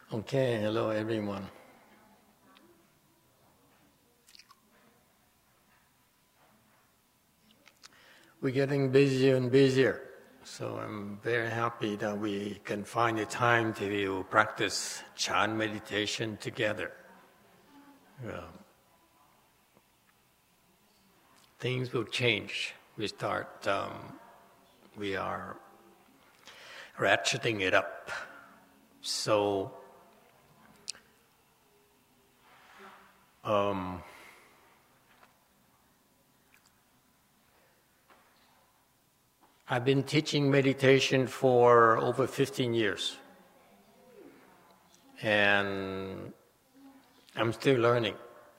Okay, hello everyone. We're getting busier and busier, so I'm very happy that we can find the time to practice Chan meditation together. Things will change. We are ratcheting it up. So, I've been teaching meditation for over 15 years, and I'm still learning.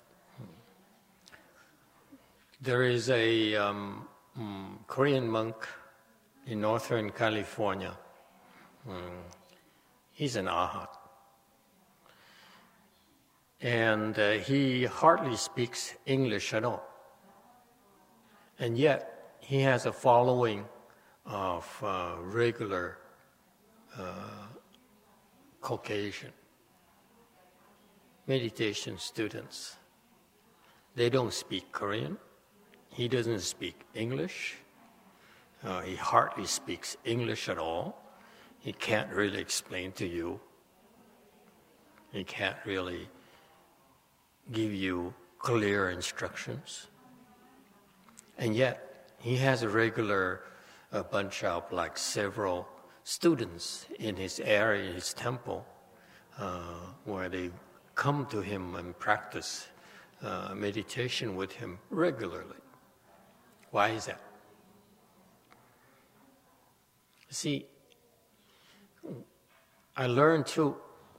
There is a Korean monk in Northern California. He's an arhat. And he hardly speaks English at all. And yet, he has a following of regular Caucasian meditation students. They don't speak Korean. He doesn't speak English. He hardly speaks English at all. He can't really explain to you. He can't really give you clear instructions. And yet, he has a bunch of several students in his area, his temple, where they come to him and practice meditation with him regularly. Why is that? See, I learned too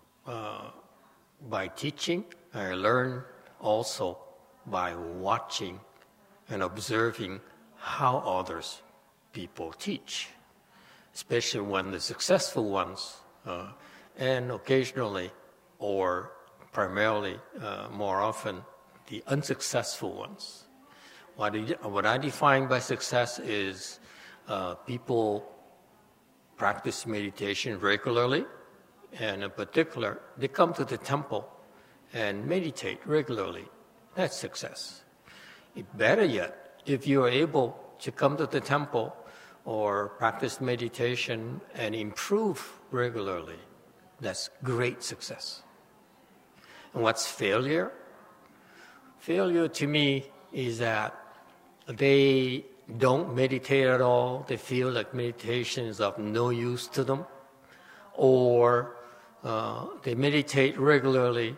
by teaching. I learn also by watching and observing how others people teach, especially when the successful ones, and occasionally or primarily more often the unsuccessful ones. What I define by success is people practice meditation regularly, and in particular, they come to the temple and meditate regularly. That's success. Better yet, if you are able to come to the temple or practice meditation and improve regularly, that's great success. And what's failure? Failure to me is that they don't meditate at all. They feel like meditation is of no use to them. Or they meditate regularly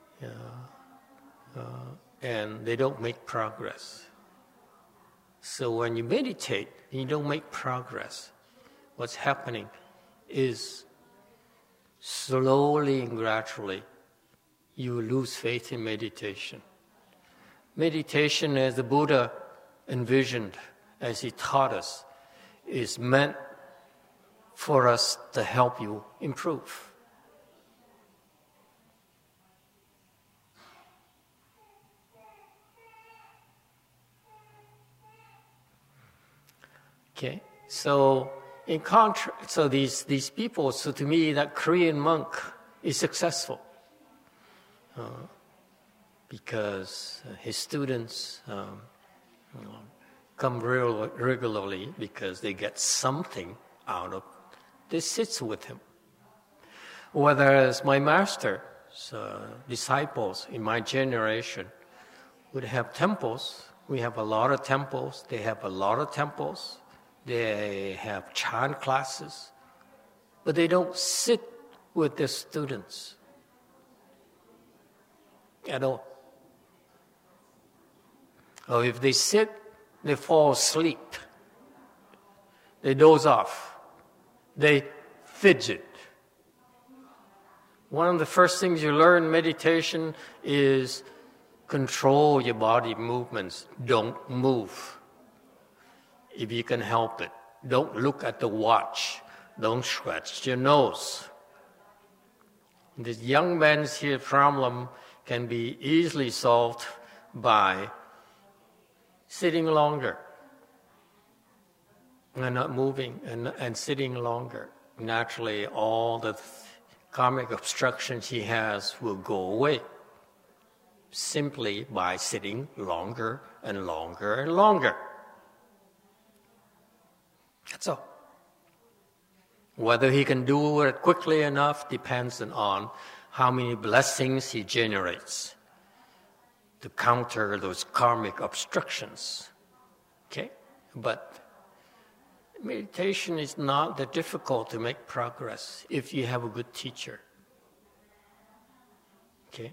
and they don't make progress. So when you meditate and you don't make progress, what's happening is slowly and gradually you lose faith in meditation. Meditation, as the Buddha envisioned, as he taught us, is meant for us to help you improve. Okay, so these people, so to me, that Korean monk is successful because his students come regularly because they get something out of this. Sits with him. Whereas my master's disciples in my generation would have temples. We have a lot of temples. They have a lot of temples. They have Chan classes, but they don't sit with their students at all. Or if they sit, they fall asleep. They doze off. They fidget. One of the first things you learn in meditation is control your body movements. Don't move. If you can help it. Don't look at the watch. Don't scratch your nose. This young man's here problem can be easily solved by sitting longer and not moving and sitting longer. Naturally, all the karmic obstructions he has will go away simply by sitting longer and longer and longer. That's all. Whether he can do it quickly enough depends on how many blessings he generates to counter those karmic obstructions. Okay? But meditation is not that difficult to make progress if you have a good teacher. Okay?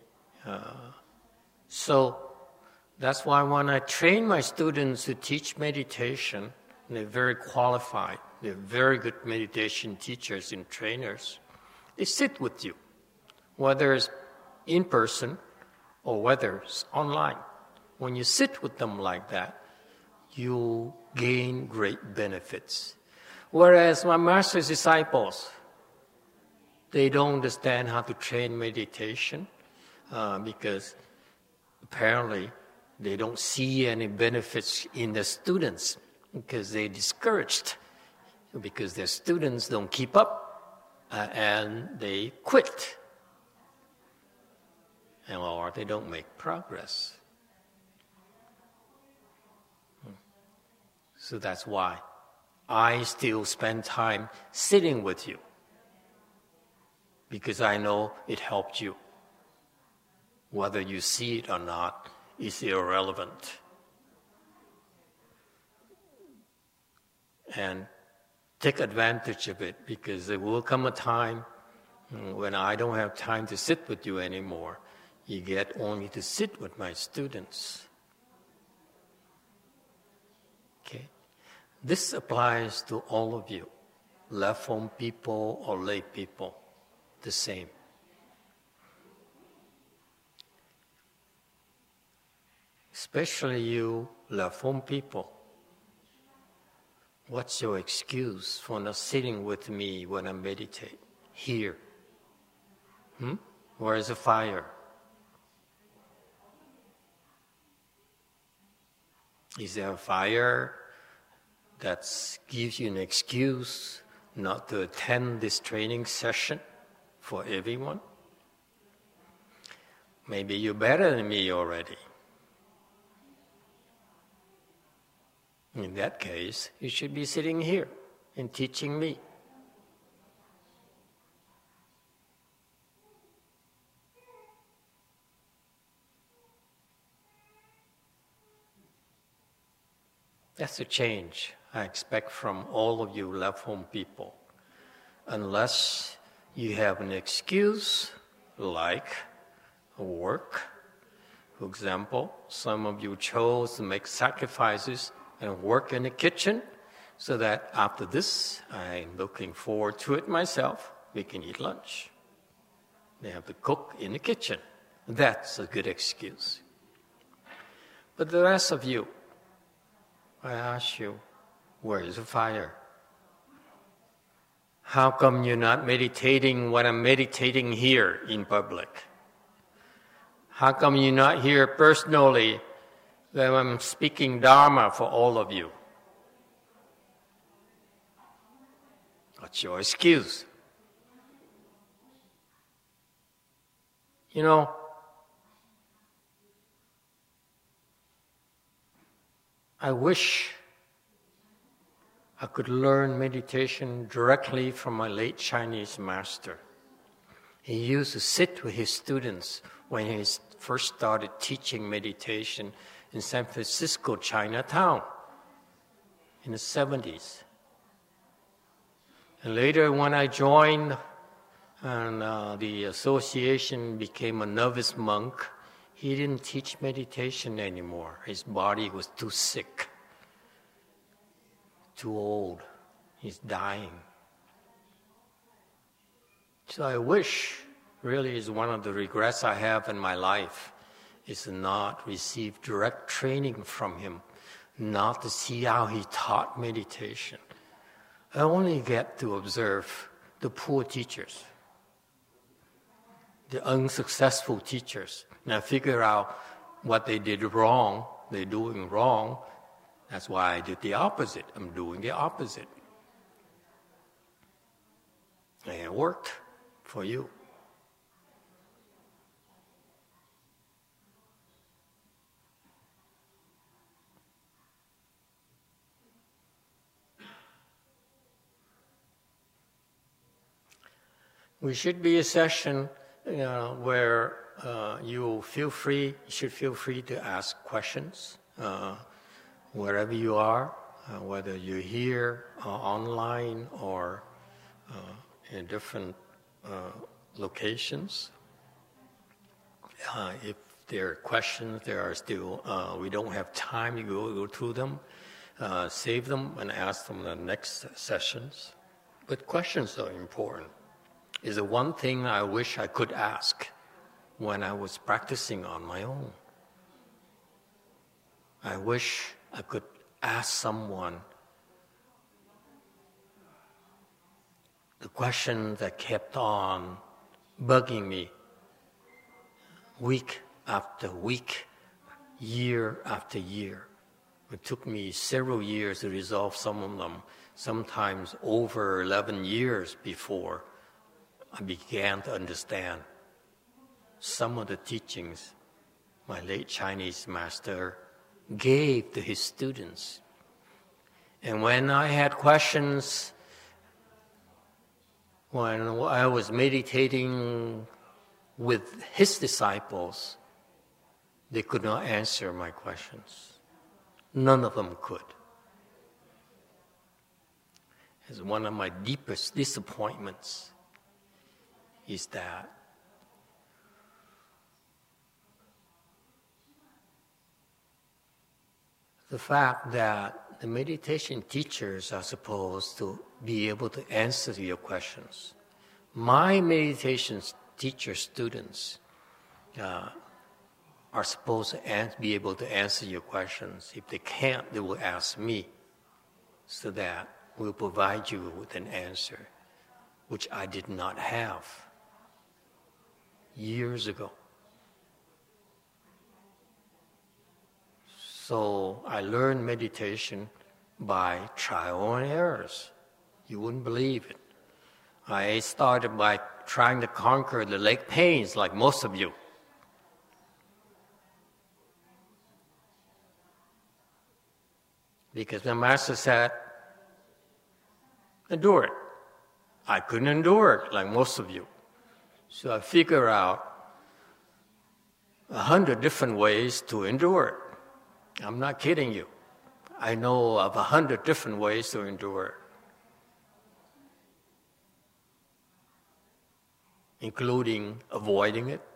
So that's why when I train my students to teach meditation, they're very qualified, they're very good meditation teachers and trainers, they sit with you, whether it's in person or whether it's online. When you sit with them like that, you gain great benefits. Whereas my master's disciples, they don't understand how to train meditation because apparently they don't see any benefits in the students because they're discouraged because their students don't keep up and they quit or they don't make progress. So that's why I still spend time sitting with you, because I know it helped you. Whether you see it or not is irrelevant. And take advantage of it, because there will come a time when I don't have time to sit with you anymore. You get only to sit with my students. Okay? This applies to all of you, left home people or lay people, the same. Especially you left home people. What's your excuse for not sitting with me when I meditate? Here. Where is the fire? Is there a fire that gives you an excuse not to attend this training session for everyone? Maybe you're better than me already. In that case, you should be sitting here and teaching me. That's a change I expect from all of you left home people. Unless you have an excuse like work. For example, some of you chose to make sacrifices and work in the kitchen, so that after this, I'm looking forward to it myself. We can eat lunch. They have to cook in the kitchen. That's a good excuse. But the rest of you, I ask you, where is the fire? How come you're not meditating when I'm meditating here in public? How come you're not here personally when I'm speaking Dharma for all of you? What's your excuse? You know, I wish I could learn meditation directly from my late Chinese master. He used to sit with his students when he first started teaching meditation in San Francisco, Chinatown, in the 70s. And later when I joined and the association, became a novice monk, he didn't teach meditation anymore. His body was too sick, too old. He's dying. So I wish, really is one of the regrets I have in my life, is to not receive direct training from him, not to see how he taught meditation. I only get to observe the poor teachers, the unsuccessful teachers, and I figure out what they did wrong, they're doing wrong. That's why I did the opposite. I'm doing the opposite. And it worked for you. We should be a session where you should feel free to ask questions wherever you are, whether you're here online or in different locations. If there are questions, we don't have time to go through them, save them and ask them in the next sessions. But questions are important. Is the one thing I wish I could ask when I was practicing on my own. I wish I could ask someone the question that kept on bugging me week after week, year after year. It took me several years to resolve some of them, sometimes over 11 years before I began to understand some of the teachings my late Chinese master gave to his students. And when I had questions, when I was meditating with his disciples, they could not answer my questions. None of them could. It's one of my deepest disappointments is that the fact that the meditation teachers are supposed to be able to answer your questions. My meditation teacher students are supposed to be able to answer your questions. If they can't, they will ask me so that we'll provide you with an answer, which I did not have years ago. So I learned meditation by trial and errors. You wouldn't believe it. I started by trying to conquer the leg pains like most of you. Because the master said, endure it. I couldn't endure it like most of you. So I figured out 100 different ways to endure it. I'm not kidding you. I know of 100 different ways to endure it, including avoiding it,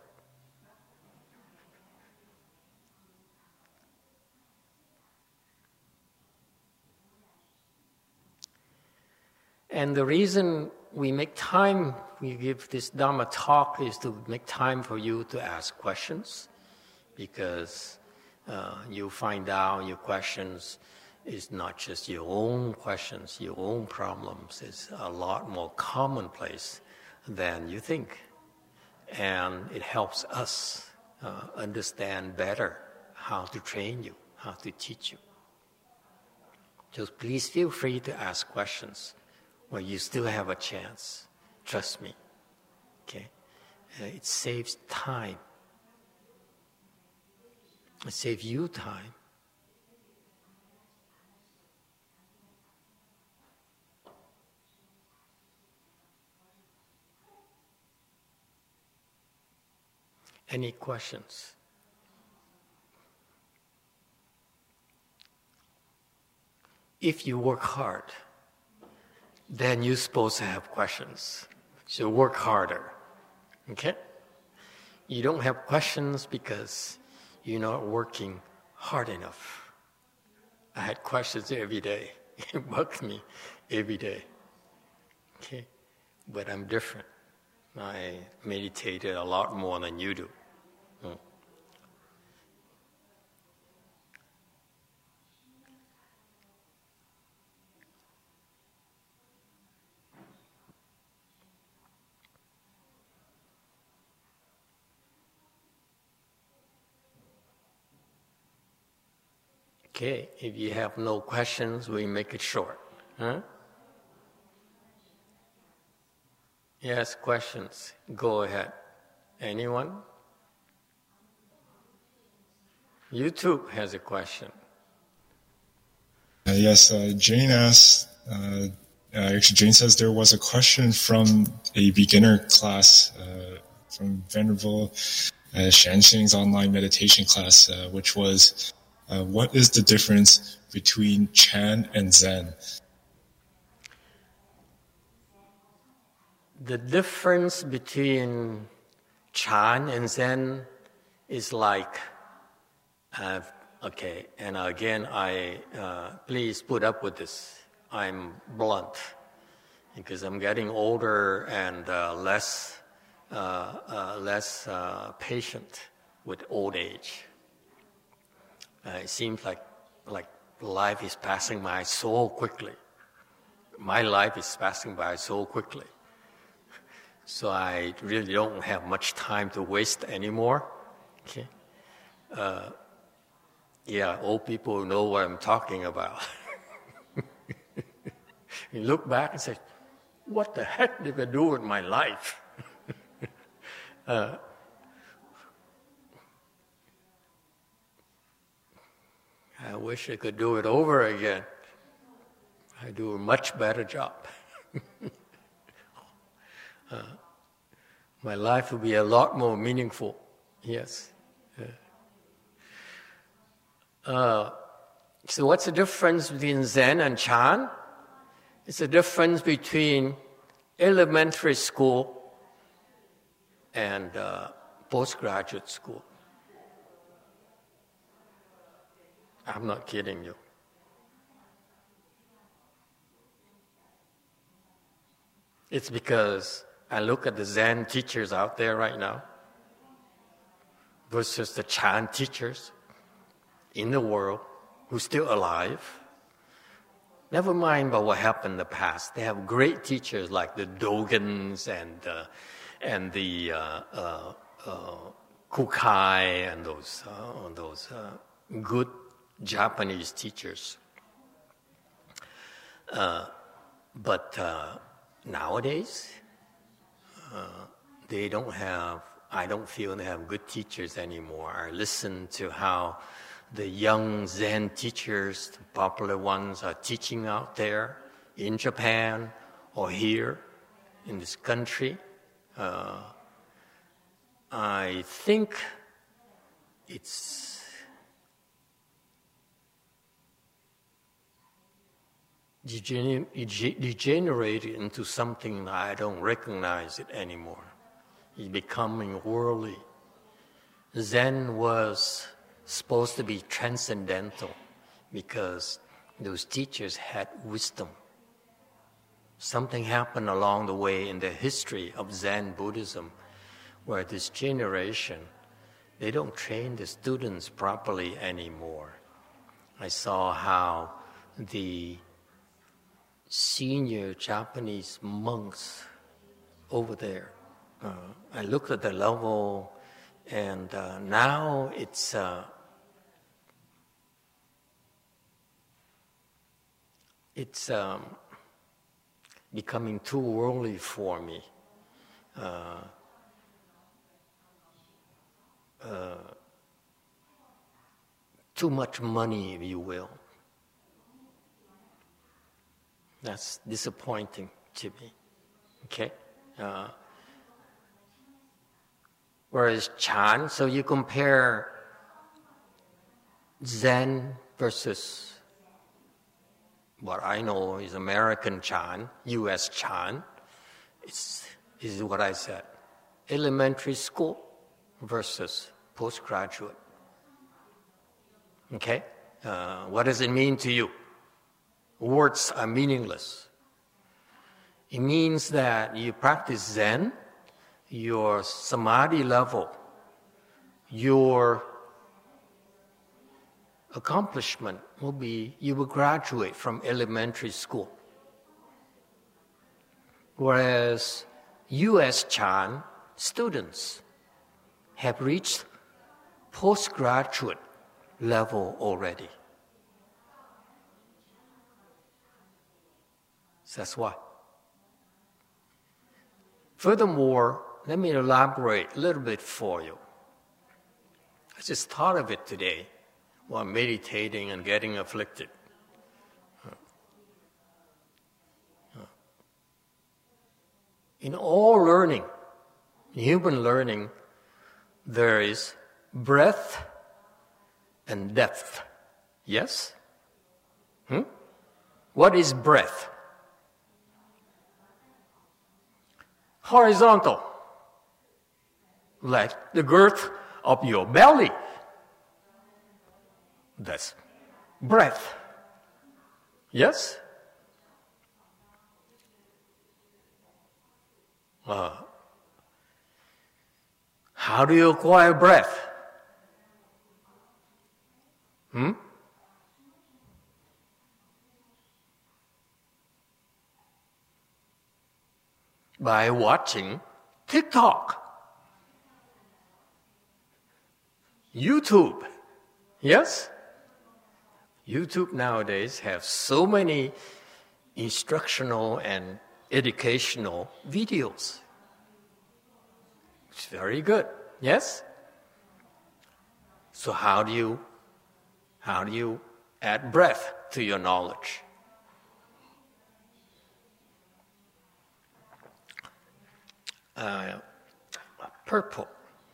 and the reason we give this Dharma talk is to make time for you to ask questions, because you find out your questions is not just your own questions, your own problems. It's a lot more commonplace than you think. And it helps us understand better how to train you, how to teach you. So please feel free to ask questions where you still have a chance. Trust me. Okay? It saves time. It saves you time. Any questions? If you work hard, then you're supposed to have questions. So work harder. Okay? You don't have questions because you're not working hard enough. I had questions every day. It bugged me every day. Okay? But I'm different. I meditated a lot more than you do. Okay, if you have no questions, we make it short. Huh? Yes, questions. Go ahead. Anyone? YouTube has a question. Yes, Jane asked, actually Jane says there was a question from a beginner class from Venerable Shanxing's online meditation class, which was, what is the difference between Chan and Zen? The difference between Chan and Zen is like, okay, and again, please put up with this. I'm blunt because I'm getting older and less patient with old age. It seems like life is passing by so quickly. My life is passing by so quickly. So I really don't have much time to waste anymore. Okay. Yeah, old people know what I'm talking about. You look back and say, what the heck did I do with my life? I wish I could do it over again. I do a much better job. My life would be a lot more meaningful. Yes. So what's the difference between Zen and Chan? It's the difference between elementary school and postgraduate school. I'm not kidding you. It's because I look at the Zen teachers out there right now versus the Chan teachers in the world who's still alive. Never mind about what happened in the past. They have great teachers like the Dogans and the Kukai and those good Japanese teachers. But nowadays, they don't have. I don't feel they have good teachers anymore. I listen to how the young Zen teachers, the popular ones, are teaching out there in Japan or here in this country. I think it's degenerated into something that I don't recognize it anymore. It's becoming worldly. Zen was supposed to be transcendental because those teachers had wisdom. Something happened along the way in the history of Zen Buddhism where this generation, they don't train the students properly anymore. I saw how the senior Japanese monks over there, I looked at the level, and now it's becoming too worldly for me. Too much money, if you will. That's disappointing to me. Okay? Whereas Chan, so you compare Zen versus what I know is American Chan, US Chan. This is what I said. Elementary school versus postgraduate. Okay? What does it mean to you? Words are meaningless. It means that you practice Zen, your samadhi level, your accomplishment will be you will graduate from elementary school. Whereas US Chan students have reached postgraduate level already. So that's why. Furthermore, let me elaborate a little bit for you. I just thought of it today while meditating and getting afflicted. In all learning, human learning, there is breadth and depth. Yes? What is breadth? Horizontal, like the girth of your belly. That's breadth. Yes? How do you acquire breadth? By watching TikTok, YouTube. Yes? YouTube nowadays have so many instructional and educational videos. It's very good. Yes? So how do you add breadth to your knowledge? Purple.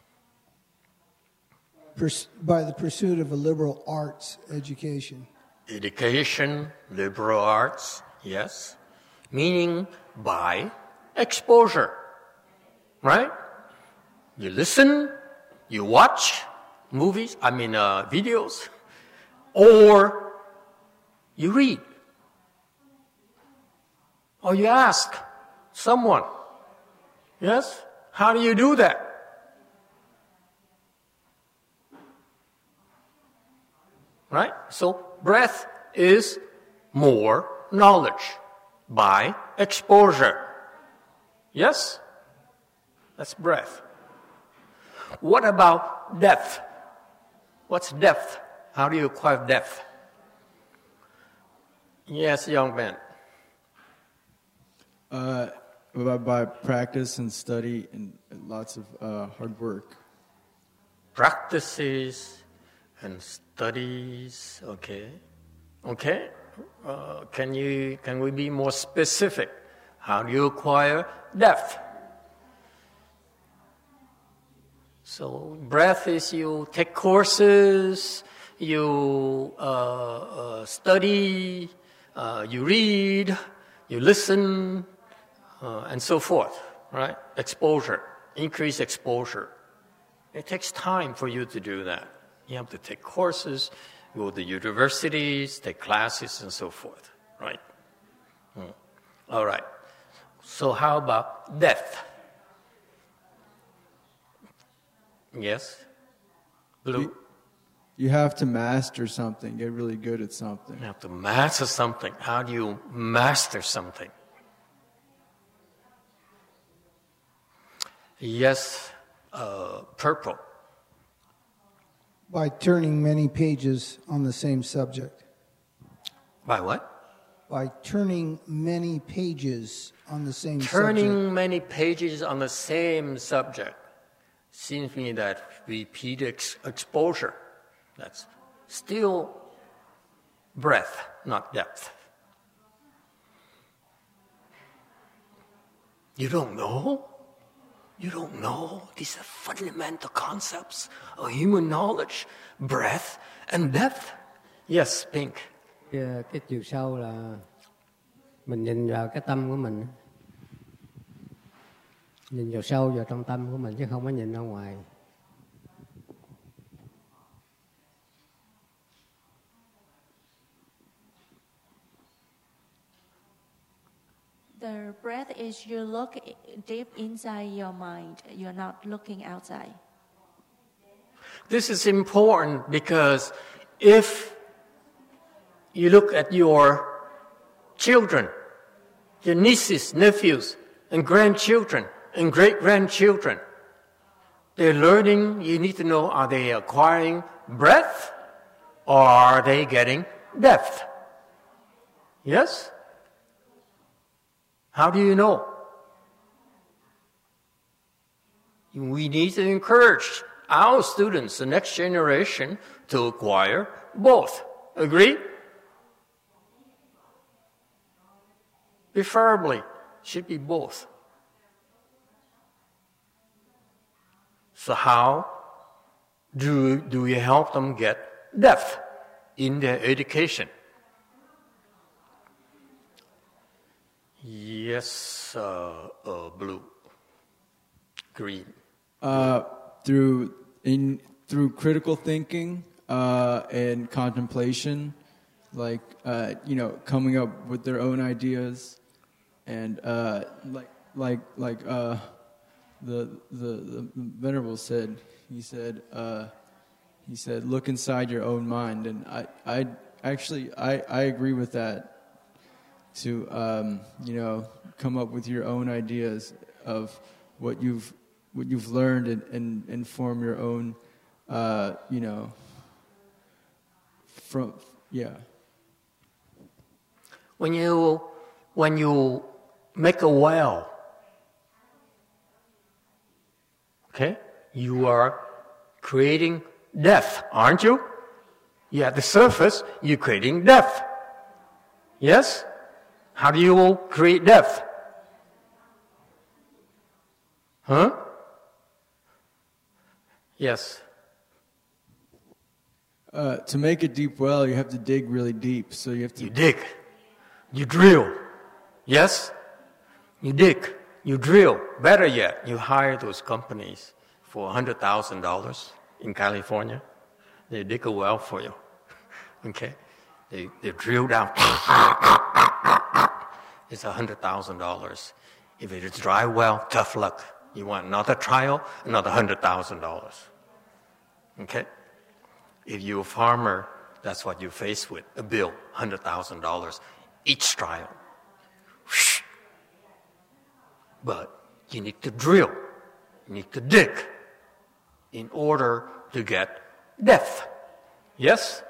By the pursuit of a liberal arts education. Education, liberal arts, yes. Meaning by exposure, right? You listen, you watch videos, or you read, or you ask someone. Yes? How do you do that? Right? So breadth is more knowledge by exposure. Yes? That's breadth. What about depth? What's depth? How do you acquire depth? Yes, young man. By practice and study and lots of hard work. Practices and studies. Okay. Can we be more specific? How do you acquire depth? So breadth is you take courses, you study, you read, you listen, and so forth, right? Exposure, increase exposure. It takes time for you to do that. You have to take courses, go to universities, take classes, and so forth, right? All right. So how about depth? Yes? Blue? You have to master something, get really good at something. You have to master something. How do you master something? Yes, purple. By turning many pages on the same subject. By what? By turning many pages on the same subject. Turning many pages on the same subject. Seems to me that repeated exposure. That's still breadth, not depth. You don't know? You don't know these are fundamental concepts of human knowledge, breadth and depth. Yes, Pink. Cái chiều sâu là mình nhìn vào cái tâm của mình, nhìn vào sâu vào trong tâm của mình chứ không có nhìn ra ngoài. The breath is you look deep inside your mind. You're not looking outside. This is important because if you look at your children, your nieces, nephews, and grandchildren, and great-grandchildren, they're learning, you need to know, are they acquiring breadth or are they getting depth? Yes? How do you know? We need to encourage our students, the next generation, to acquire both. Agree? Preferably, should be both. So how do we help them get depth in their education? Yes, blue, green. Through critical thinking and contemplation, like coming up with their own ideas, and the Venerable said. He said, look inside your own mind, and I agree with that. To come up with your own ideas of what you've learned and form your own When you make a well, okay, you are creating depth, aren't you? You at the surface, you're creating depth. Yes? How do you create depth? Huh? Yes. To make a deep well, you have to dig really deep. So you have to... You dig. You drill. Yes? You dig. You drill. Better yet, you hire those companies for $100,000 in California. They dig a well for you. Okay? They drill down. It's $100,000. If it is dry well, tough luck. You want another trial, another $100,000. Okay? If you're a farmer, that's what you're faced with. A bill, $100,000 each trial. But you need to drill. You need to dig in order to get depth. Yes?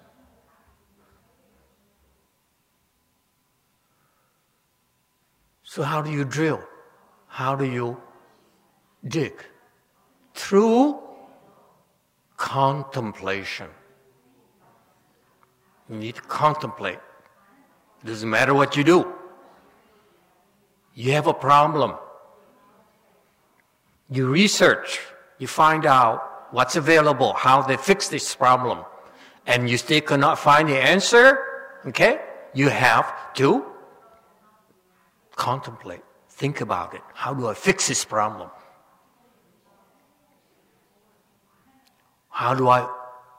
So how do you drill? How do you dig? Through contemplation. You need to contemplate. It doesn't matter what you do. You have a problem. You research. You find out what's available, how they fix this problem. And you still cannot find the answer, okay? You have to contemplate. Think about it. How do I fix this problem? How do I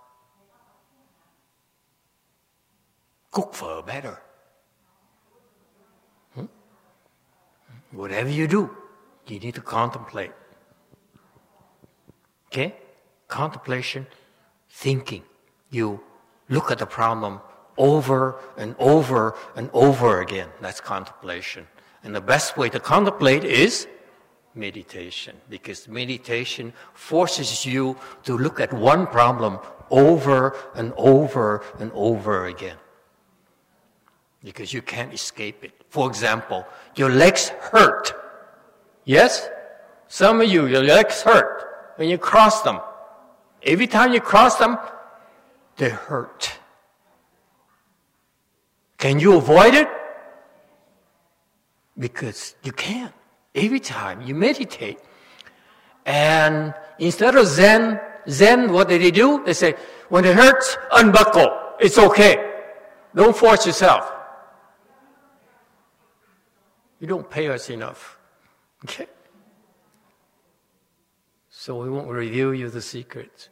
cook for better? Whatever you do, you need to contemplate. Okay? Contemplation, thinking. You look at the problem over and over and over again. That's contemplation. And the best way to contemplate is meditation, because meditation forces you to look at one problem over and over and over again, because you can't escape it. For example, your legs hurt. Yes? Some of you, your legs hurt when you cross them. Every time you cross them, they hurt. Can you avoid it? Because you can't. Every time you meditate. And instead of Zen, what do? They say, when it hurts, unbuckle. It's okay. Don't force yourself. You don't pay us enough. Okay? So we won't reveal you the secrets.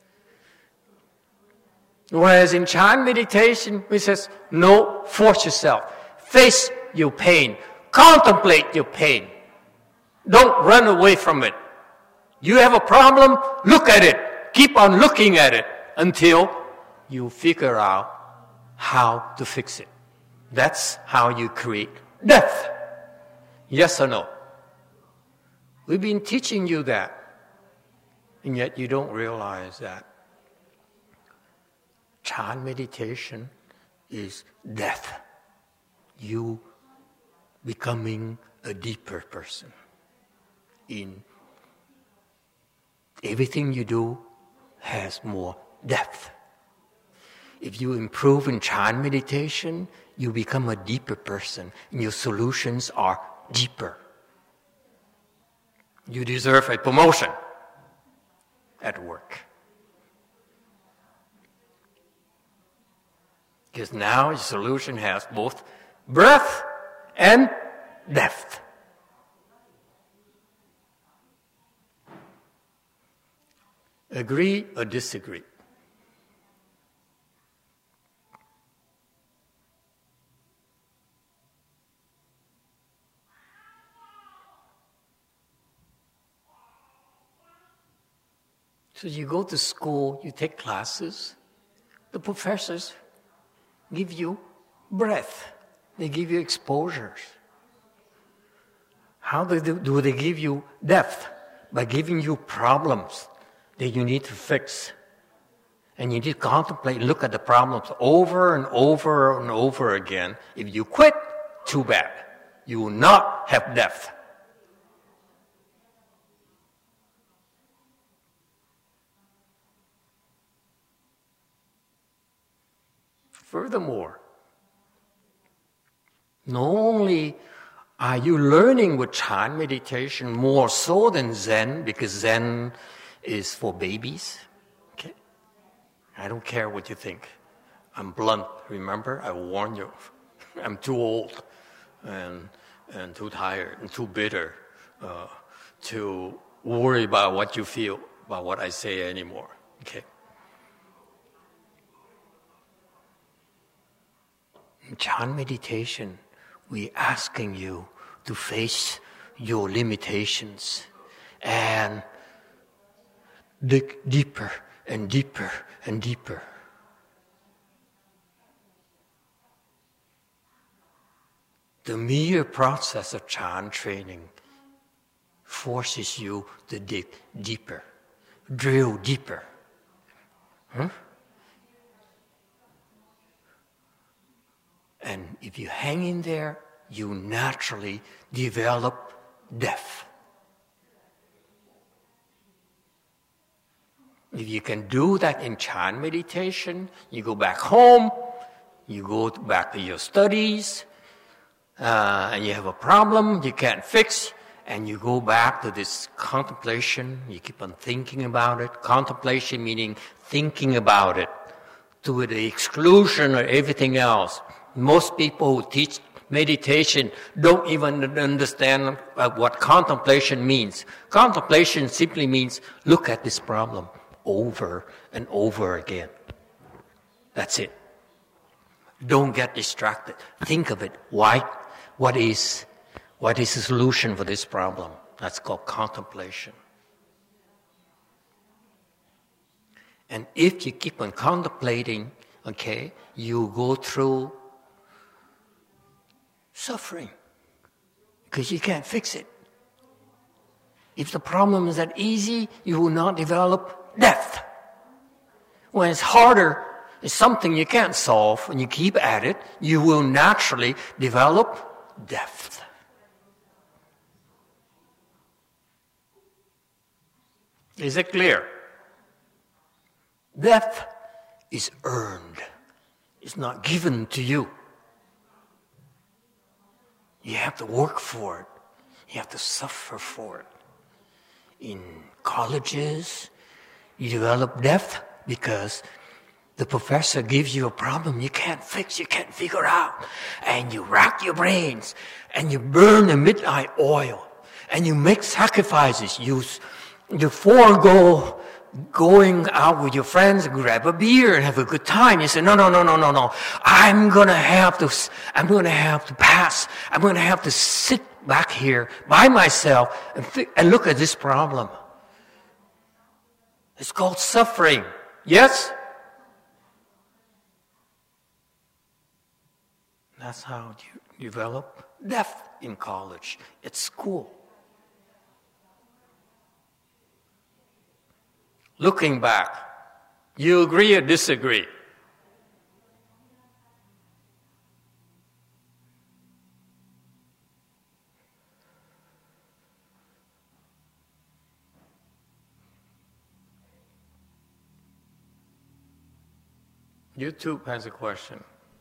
Whereas in Chan meditation, we says, no, force yourself. Face your pain. Contemplate your pain. Don't run away from it. You have a problem, look at it. Keep on looking at it until you figure out how to fix it. That's how you create depth. Yes or no? We've been teaching you that, and yet you don't realize that. Chan meditation is death. You becoming a deeper person in everything you do has more depth. If you improve in Chan meditation, you become a deeper person, and your solutions are deeper. You deserve a promotion at work. Because now your solution has both breadth and depth. Agree or disagree? So you go to school, you take classes, the professors give you breadth, they give you exposures. How do they give you depth? By giving you problems that you need to fix. And you need to contemplate, look at the problems over and over and over again. If you quit, too bad. You will not have depth. Furthermore, not only are you learning with Chan meditation more so than Zen, because Zen is for babies, okay? I don't care what you think. I'm blunt, remember? I warned you. I'm too old and too tired and too bitter to worry about what you feel, about what I say anymore, okay? In Chan meditation, we're asking you to face your limitations and dig deeper and deeper and deeper. The mere process of Chan training forces you to dig deeper, drill deeper. And if you hang in there, you naturally develop depth. If you can do that in Chan meditation, you go back home, you go back to your studies, and you have a problem you can't fix, and you go back to this contemplation, you keep on thinking about it. Contemplation meaning thinking about it to the exclusion of everything else. Most people who teach meditation don't even understand what contemplation means. Contemplation simply means look at this problem over and over again. That's it. Don't get distracted. Think of it. Why? What is the solution for this problem? That's called contemplation. And if you keep on contemplating, okay, you go through suffering because you can't fix it. If the problem is that easy, you will not develop depth. When it's harder, it's something you can't solve, and you keep at it, you will naturally develop depth. Is it clear? Depth is earned. It's not given to you. You have to work for it. You have to suffer for it. In colleges, you develop depth because the professor gives you a problem you can't fix, you can't figure out. And you rack your brains, and you burn the midnight oil, and you make sacrifices. You forego going out with your friends, grab a beer and have a good time. You say, no. I'm gonna have to pass. I'm gonna have to sit back here by myself and look at this problem. It's called suffering. Yes? That's how you develop depth in college, at school. Looking back, you agree or disagree? YouTube has a question.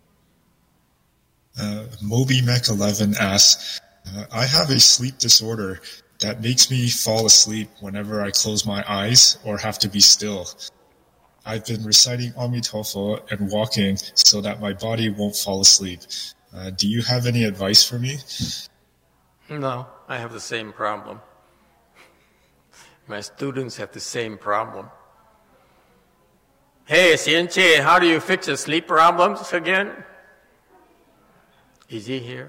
MobyMech11 asks, I have a sleep disorder that makes me fall asleep whenever I close my eyes or have to be still. I've been reciting Amitofo and walking so that my body won't fall asleep. Do you have any advice for me? No, I have the same problem. My students have the same problem. Hey, Xianqie, how do you fix the sleep problems again? Is he here?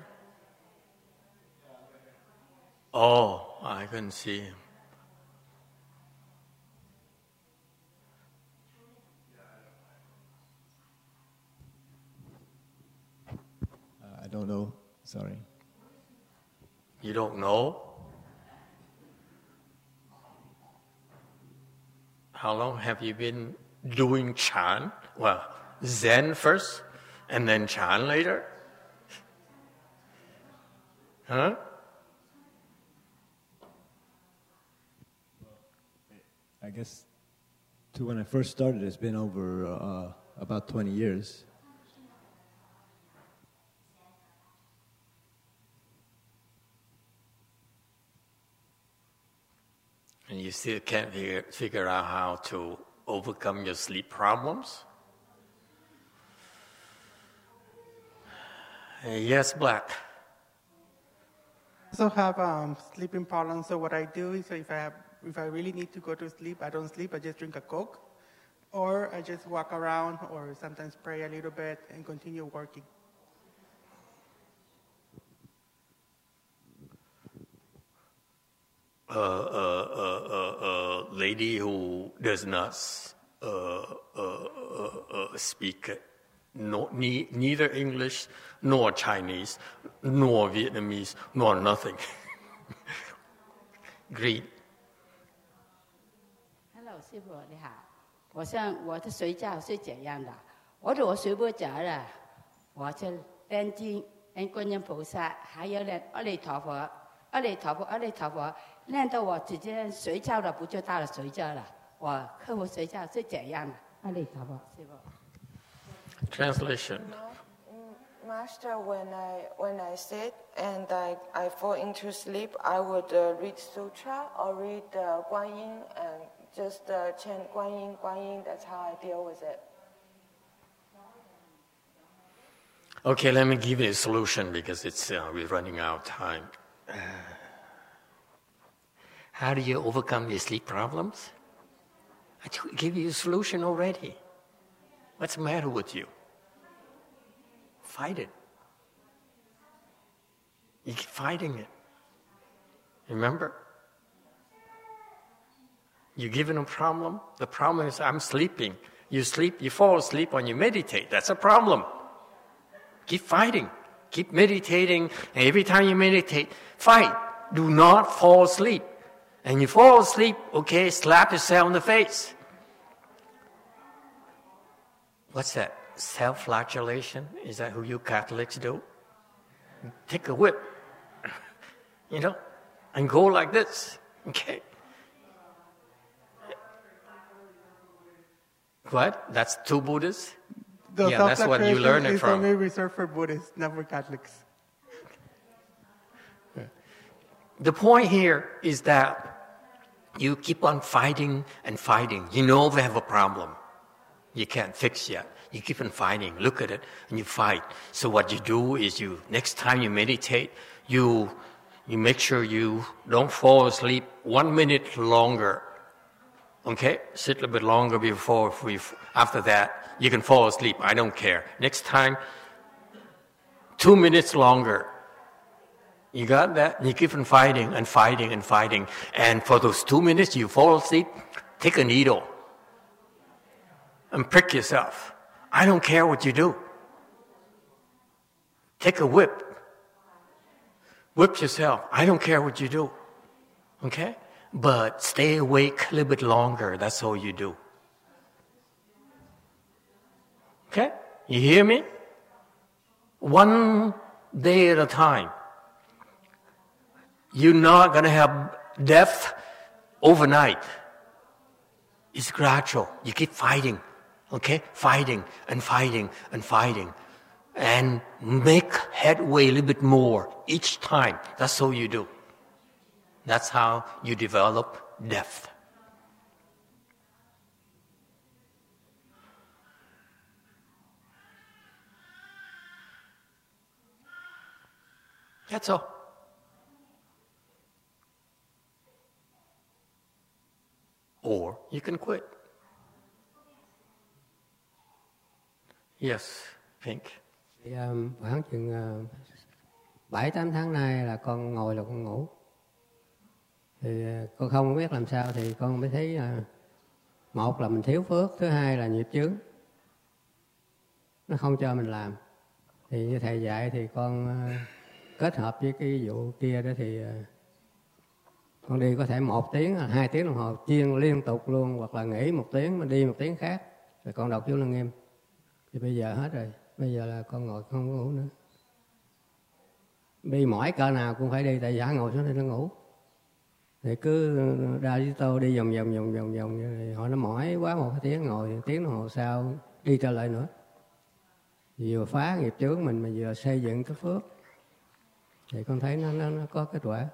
Oh, I couldn't see him. I don't know. Sorry. You don't know? How long have you been doing Chan? Well, Zen first, and then Chan later? Huh? I guess when I first started, it's been over about 20 years. And you still can't figure out how to overcome your sleep problems? Yes, Black. I also have sleeping problems. So what I do is, if I really need to go to sleep, I don't sleep. I just drink a Coke, or I just walk around, or sometimes pray a little bit and continue working. Lady who does not speak neither English nor Chinese nor Vietnamese nor nothing. Greet. Hello, 师父你好，我像我的睡觉是这样的，我睡不着了，我就念经，念观音菩萨，还有念阿弥陀佛，阿弥陀佛，阿弥陀佛，念到我直接睡觉了，不就到了睡觉了？我克服睡觉是这样的，阿弥陀佛，师父。 Translation. Master, when I sit and I fall into sleep, I would read sutra or read Guanyin and just chant Guanyin, Guanyin. That's how I deal with it. Okay, let me give you a solution because we're running out of time. How do you overcome your sleep problems? I gave you a solution already. What's the matter with you? Fight it. You keep fighting it. Remember? You're given a problem. The problem is I'm sleeping. You sleep, you fall asleep when you meditate. That's a problem. Keep fighting. Keep meditating. And every time you meditate, fight. Do not fall asleep. And you fall asleep, okay, slap yourself in the face. What's that? Self-flagellation? Is that who you Catholics do? Take a whip, and go like this, okay? What? That's two Buddhists? Yeah, that's what you learn it from. It's only reserved for Buddhists, not for Catholics. The point here is that you keep on fighting and fighting. You know they have a problem. You can't fix yet. You keep on fighting. Look at it and you fight. So what you do is next time you meditate, you make sure you don't fall asleep 1 minute longer. Okay? Sit a little bit longer after that, you can fall asleep. I don't care. Next time, 2 minutes longer. You got that? And you keep on fighting and fighting and fighting. And for those 2 minutes you fall asleep, take a needle and prick yourself. I don't care what you do. Take a whip. Whip yourself. I don't care what you do. Okay? But stay awake a little bit longer. That's all you do. Okay? You hear me? 1 day at a time. You're not going to have death overnight. It's gradual. You keep fighting Okay? Fighting and fighting and fighting. And make headway a little bit more each time. That's all you do. That's how you develop depth. That's all. Or you can quit. Yes, Pink. Thì, khoảng chừng 7-8 tháng nay là con ngồi là con ngủ. Thì con không biết làm sao thì con mới thấy một là mình thiếu phước, thứ hai là nghiệp chướng. Nó không cho mình làm. Thì như thầy dạy thì con kết hợp với cái vụ kia đó thì con đi có thể 1 tiếng, 2 tiếng đồng hồ chiên liên tục luôn, hoặc là nghỉ 1 tiếng mà đi 1 tiếng khác. Rồi con đọc chú Lăng Nghiêm. Thì bây giờ hết rồi. Bây giờ là con ngồi không có ngủ nữa. Đi mỏi cỡ nào cũng phải đi, tại giả ngồi xuống đây nó ngủ. Thì cứ ra với tôi đi vòng như họ nó mỏi quá 1 tiếng, ngồi 1 tiếng đồng hồ sau đi trở lại nữa. Vừa phá nghiệp chướng mình mà vừa xây dựng cái phước. Thì con thấy nó có kết quả.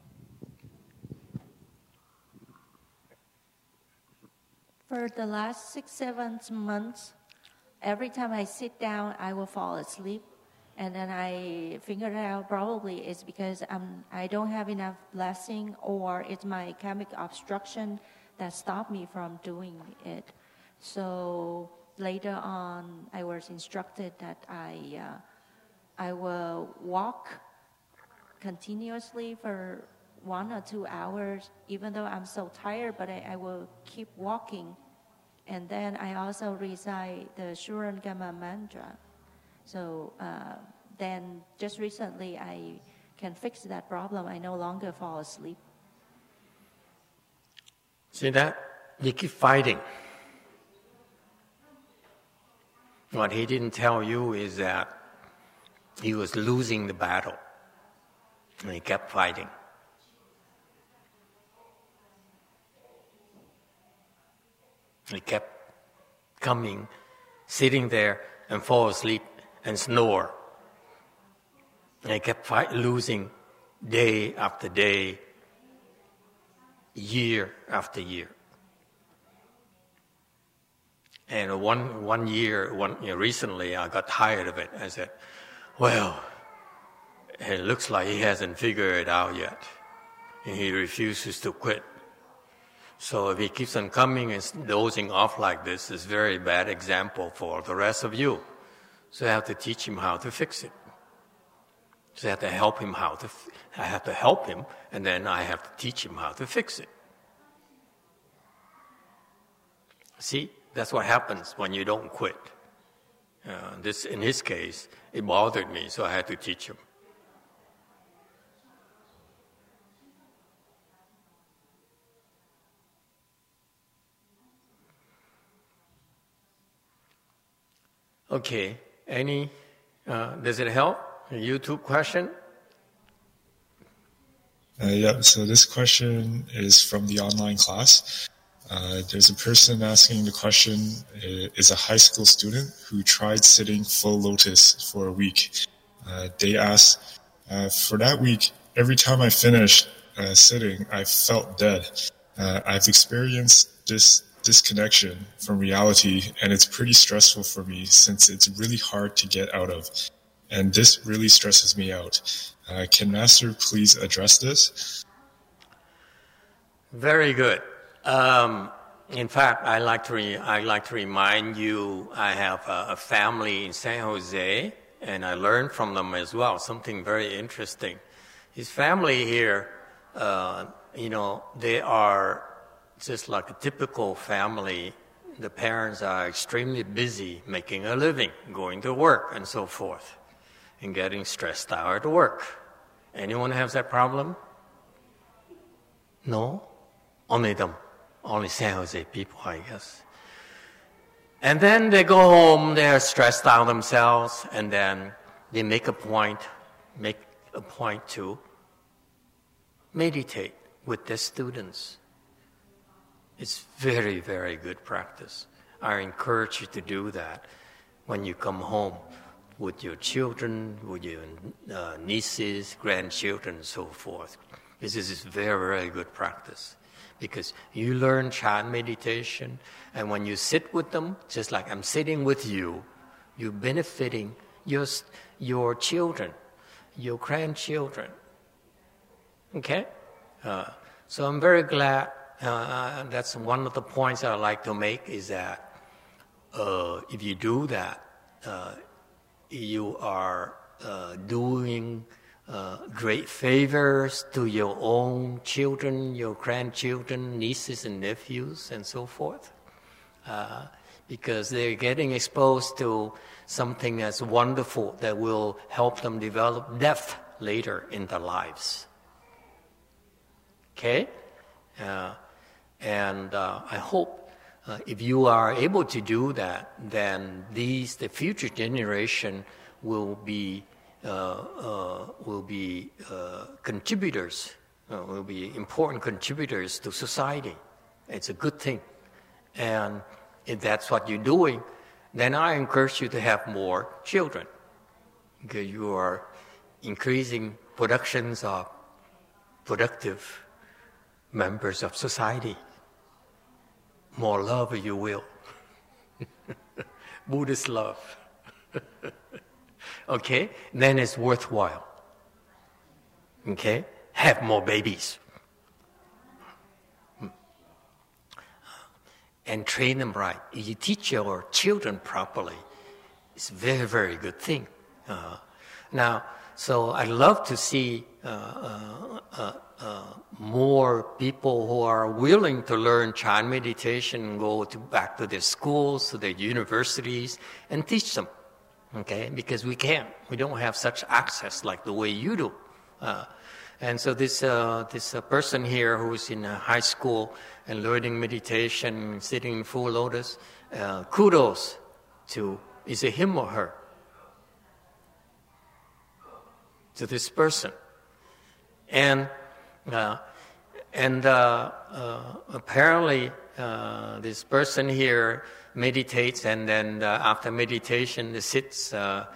For the last 6-7 months, every time I sit down, I will fall asleep. And then I figured out probably it's because I don't have enough blessing, or it's my karmic obstruction that stopped me from doing it. So later on, I was instructed that I will walk continuously for 1 or 2 hours, even though I'm so tired, but I will keep walking. And then I also recite the Shurangama mantra. So then just recently I can fix that problem. I no longer fall asleep. See that? You keep fighting. What he didn't tell you is that he was losing the battle. And he kept fighting. He kept coming, sitting there and fall asleep and snore. And he kept losing day after day, year after year. And one year, recently I got tired of it. I said, well, it looks like he hasn't figured it out yet. And he refuses to quit. So if he keeps on coming and dozing off like this, it's a very bad example for the rest of you. So I have to teach him how to fix it. So I have to help him I have to help him, and then I have to teach him how to fix it. See, that's what happens when you don't quit. In his case, it bothered me, so I had to teach him. Okay, does it help? A YouTube question? Yeah, so this question is from the online class. There's a person asking the question, is a high school student who tried sitting full lotus for a week. They asked, for that week, every time I finished sitting, I felt dead. I've experienced this disconnection from reality, and it's pretty stressful for me since it's really hard to get out of. And this really stresses me out. Can Master please address this? Very good. In fact, I like to remind you, I have a family in San Jose, and I learned from them as well something very interesting. His family here, they are just like a typical family. The parents are extremely busy making a living, going to work, and so forth, and getting stressed out at work. Anyone has that problem? No? Only them. Only San Jose people, I guess. And then they go home, they're stressed out themselves, and then they make a point to meditate with their students. It's very, very good practice. I encourage you to do that when you come home with your children, with your nieces, grandchildren, and so forth. This is very, very good practice because you learn Chan meditation, and when you sit with them, just like I'm sitting with you, you're benefiting your children, your grandchildren. Okay? So I'm very glad. That's one of the points that I like to make is that if you do that, you are doing great favors to your own children, your grandchildren, nieces and nephews, and so forth, because they're getting exposed to something that's wonderful that will help them develop depth later in their lives. Okay? And I hope if you are able to do that, then the future generation will be contributors, will be important contributors to society. It's a good thing. And if that's what you're doing, then I encourage you to have more children, because you are increasing productions of productive members of society. More love, if you will. Buddhist love. Okay? Then it's worthwhile. Okay? Have more babies. And train them right. If you teach your children properly, it's a very, very good thing. Now, so I'd love to see more people who are willing to learn Chan meditation and go back to their schools, to their universities, and teach them. Okay, because we can't. We don't have such access like the way you do. And so this person here who's in high school and learning meditation, sitting in full lotus, kudos to, is it him or her? To this person. And apparently this person here meditates, and then after meditation he sits,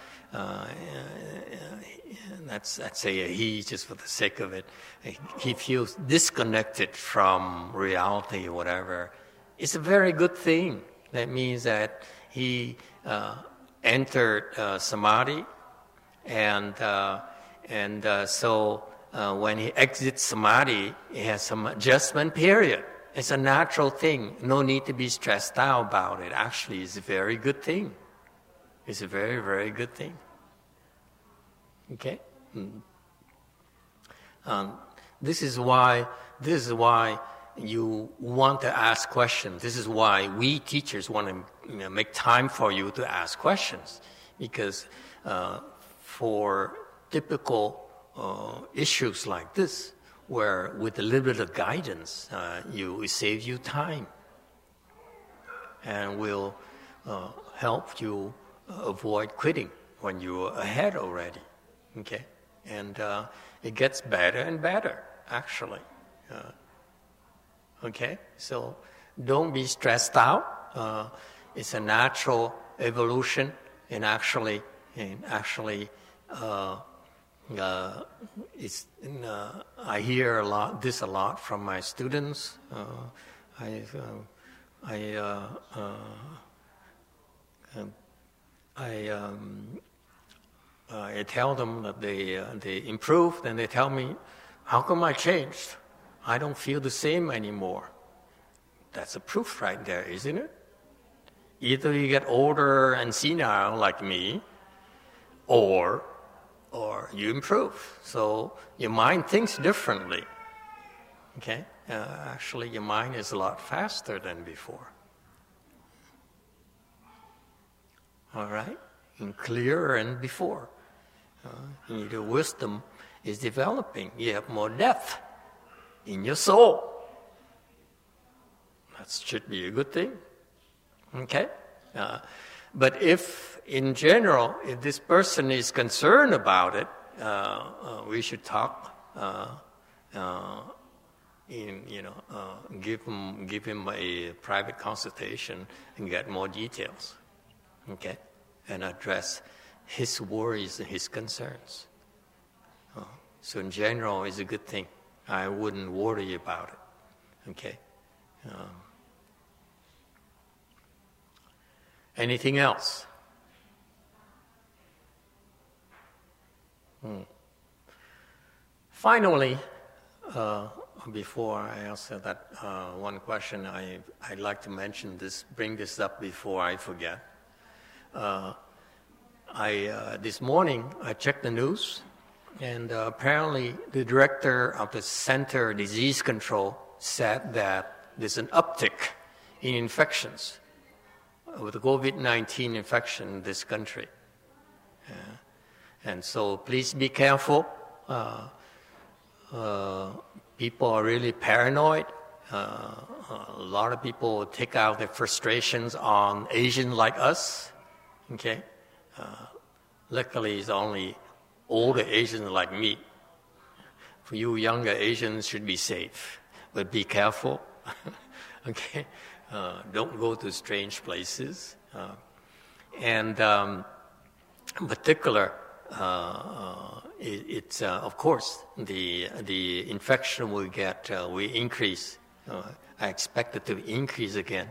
let's say a he just for the sake of it, he feels disconnected from reality or whatever. It's a very good thing. That means that he entered samadhi, and so when he exits samadhi, he has some adjustment period. It's a natural thing. No need to be stressed out about it. Actually, it's a very good thing. It's a very, very good thing. Okay? This is why you want to ask questions. This is why we teachers want to make time for you to ask questions. Because for typical issues like this, where with a little bit of guidance, it saves you time and will help you avoid quitting when you're ahead already. Okay? And it gets better and better, actually. Okay? So don't be stressed out. It's a natural evolution, and actually I hear this a lot from my students. I tell them that they improved, and they tell me, "How come I changed? I don't feel the same anymore." That's a proof right there, isn't it? Either you get older and senile like me, or you improve. So your mind thinks differently. Okay? Actually, your mind is a lot faster than before. All right? And clearer than before. Your wisdom is developing. You have more depth in your soul. That should be a good thing. Okay? But if, in general, if this person is concerned about it, we should talk give him a private consultation and get more details, okay, and address his worries and his concerns. So in general, it's a good thing. I wouldn't worry about it, okay. Anything else? Finally, before I answer that one question, I'd like to mention this, bring this up before I forget. This morning, I checked the news, and apparently the director of the Center for Disease Control said that there's an uptick in infections with the COVID-19 infection in this country. And so please be careful. People are really paranoid. A lot of people take out their frustrations on Asians like us. Okay, luckily it's only older Asians like me. For you younger Asians should be safe, but be careful. Okay, don't go to strange places. And in particular, it's of course the infection will increase. I expect it to increase again.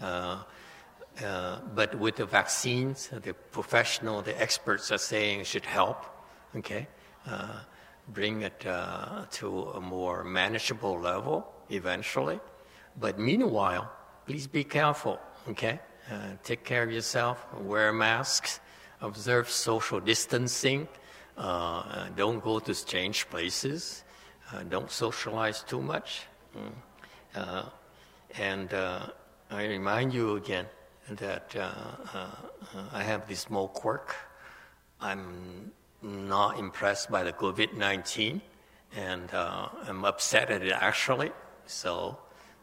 But with the vaccines, the the experts are saying it should help. Okay, bring it to a more manageable level eventually. But meanwhile, please be careful. Okay, take care of yourself. Wear masks. Observe social distancing. Don't go to strange places. Don't socialize too much. And I remind you again that I have this small quirk. I'm not impressed by the COVID-19, and I'm upset at it actually. So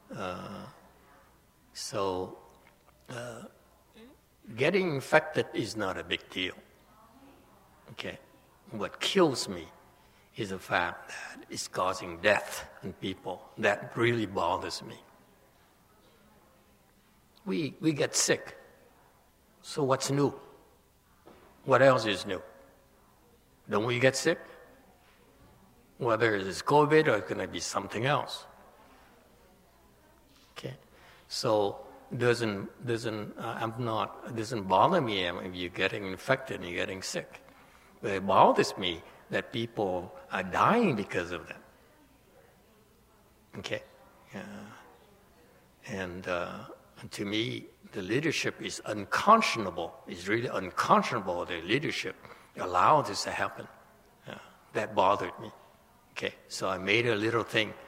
getting infected is not a big deal. Okay, what kills me is the fact that it's causing death in people. That really bothers me. We get sick. So what's new? What else is new? Don't we get sick? Whether it's COVID or it's going to be something else. Okay, so it doesn't bother me if you're getting infected and you're getting sick. But it bothers me that people are dying because of that. Okay, and to me, the leadership is unconscionable. It's really unconscionable. The leadership allowed this to happen. That bothered me. Okay, so I made a little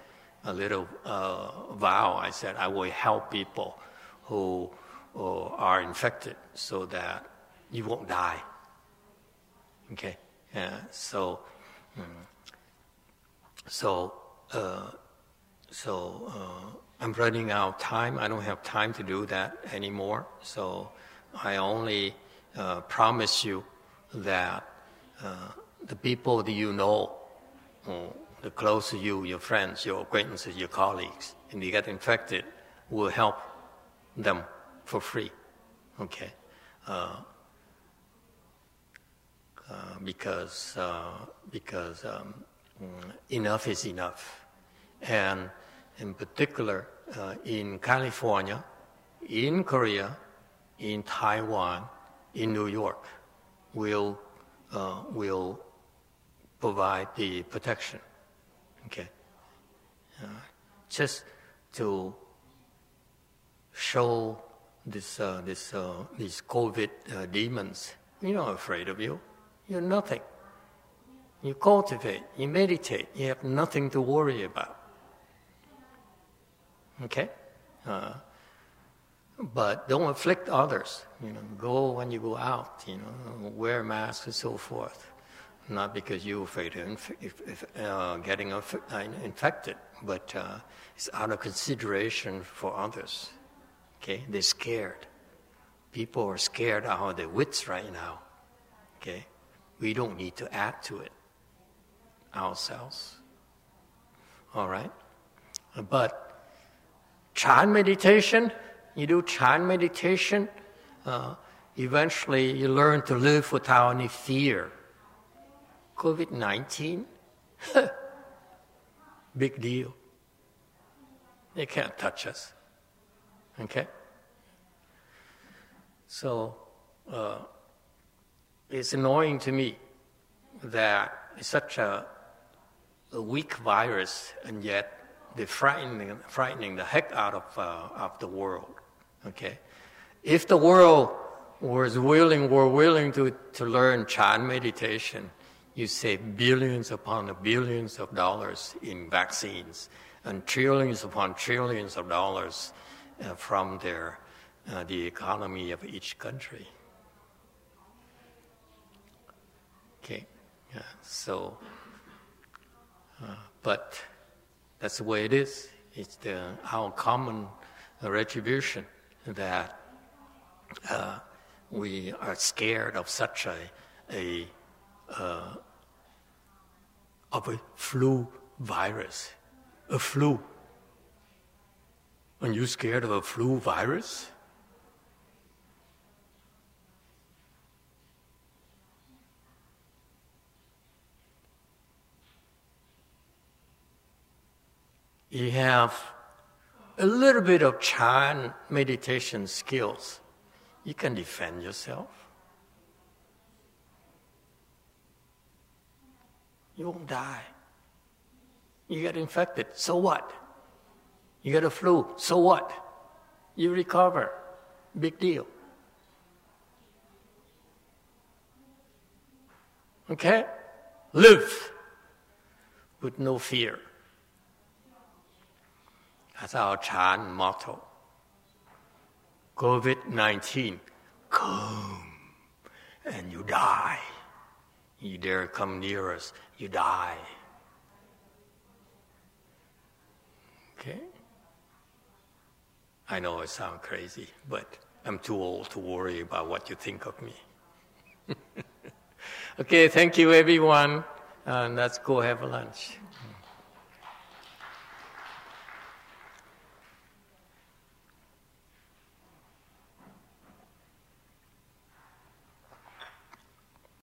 vow. I said I will help people who are infected so that you won't die. Okay, I'm running out of time. I don't have time to do that anymore. So I only promise you that the people that you know, the close to you, your friends, your acquaintances, your colleagues, and they get infected, will help them for free. Okay. Because enough is enough. And in particular, in California, in Korea, in Taiwan, in New York, will provide the protection. Okay, just to show these COVID demons, you're not afraid of you. You're nothing. You cultivate, you meditate, you have nothing to worry about. Okay? But don't afflict others. Go when you go out, wear masks and so forth. Not because you're afraid of getting infected, but it's out of consideration for others. Okay? They're scared. People are scared out of their wits right now. Okay? We don't need to add to it ourselves. All right? But Chan meditation, you do Chan meditation, eventually you learn to live without any fear. COVID-19, big deal. They can't touch us. Okay? So, it's annoying to me that it's such a weak virus, and yet they're frightening the heck out of the world. Okay? If the world were willing to learn Chan meditation, you save billions upon billions of dollars in vaccines and trillions upon trillions of dollars from the economy of each country. Okay, yeah, so, but that's the way it is. It's our common retribution that we are scared of such a flu virus. A flu. Are you scared of a flu virus? You have a little bit of Chan meditation skills. You can defend yourself. You won't die. You get infected, so what? You get a flu, so what? You recover, big deal. Okay? Live with no fear. That's our Chan motto. COVID-19, come and you die. You dare come near us, you die. Okay? I know I sound crazy, but I'm too old to worry about what you think of me. Okay, thank you everyone, and let's go have a lunch.